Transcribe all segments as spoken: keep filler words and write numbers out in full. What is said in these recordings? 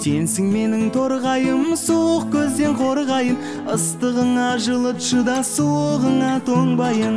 Сенсің менің торғайым, суық көзден қорғайын, ыстығыңа жылытшы да суығыңа тоңбайын.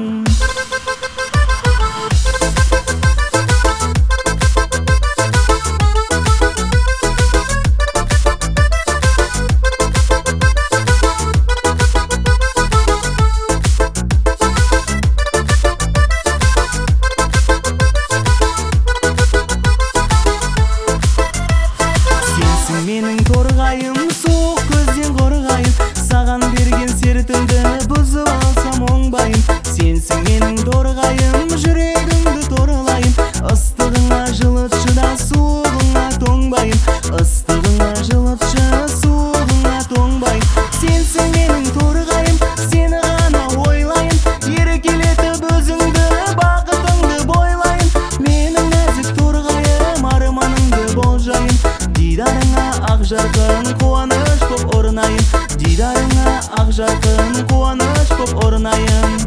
Менің торғайым, суық көзден қорғайын, саған берген сертімді бұзып алсам оңбайын. Сенсің менің торғайым, жүрегімді торлайын, ыстығыңа жылытшы да суығыңа тоңбайын. Ыстығыңа жылытшы, суығыңа тоңбайын. Сенсің менің торғайым, сені ғана ойлайын, еркелетіп өзіңді, бақытыңды бойлайын. Менің нәзік торғайым, арманыңды болжайын, дидарыңа ақ жарқын қуаныш боп орнайын, дидарыңа ақ жарқын қуаныш боп орнайын.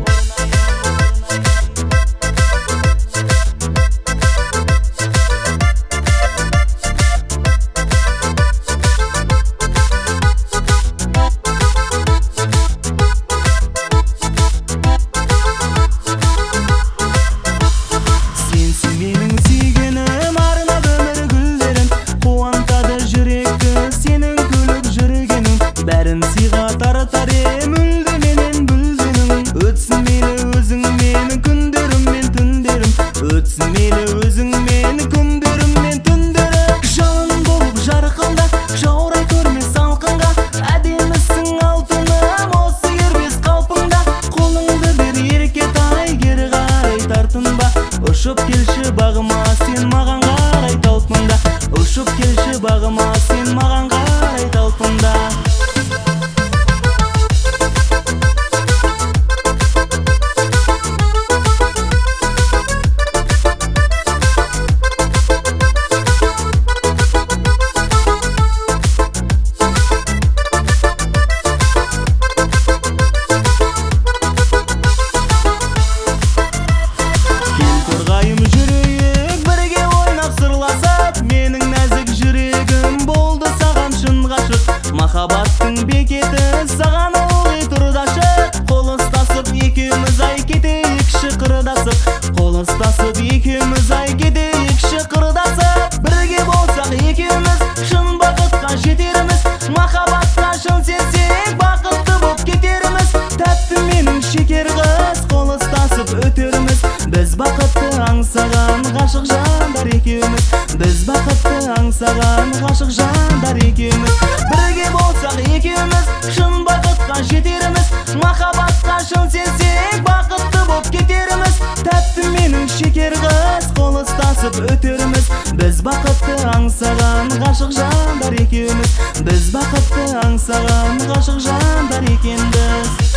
Сенсің менің сүйгенім, арнады өмір гүлдерін, қуантады жүректі сенің күліп жүргенің. Бәрін сыйға тартар ем, үлді менен бүлденің. Өтсін мейлі өзіңмен күндерім мен түндерім, өтсін мейлі өзіңмен күндерім мен түндерім. Жалын болып жарқылда, жаурай көрме салқынға, әдемісің алтыным осы кербез қалпыңда. Қолыңды бер еркетай, кері қарай тартынба, ұшып келші бағыма сен маған қарай талпында, ұшып келші бағыма сен маған қарай талпында. Торғайым жүрейік бірге ойнап сырласып, менің нәзік жүрегім болды саған шын ғашық. Махаббаттың бекеті саған ылғи тұрдашы, қол ұстасып екеуміз ай кетейік шықырдасып, қол ұстасып екеуміз ай кетейік шықырдасып. Бірге болсақ екеуміз шын бақытқа жетеріміз, махаббатқа шын сенсек бақытты боп кетеріміз. Тәтті менің шекер қыз, қол ұстасып өтеріміз, біз бақытты аңсаған ғашық жандар екеуміз, біз бақытты аңсаған ғашық жандар екеуміз. Бірге болсақ екеуміз шын бақытқа жетеріміз, махаббатқа шын сенсек бақытты боп кетеріміз. Тәтті менің шекер қыз, қол ұстасып өтеріміз, біз бақытты аңсаған ғашық жандар екеуміз, біз бақытты аңсаған ғашық жандар екенбіз.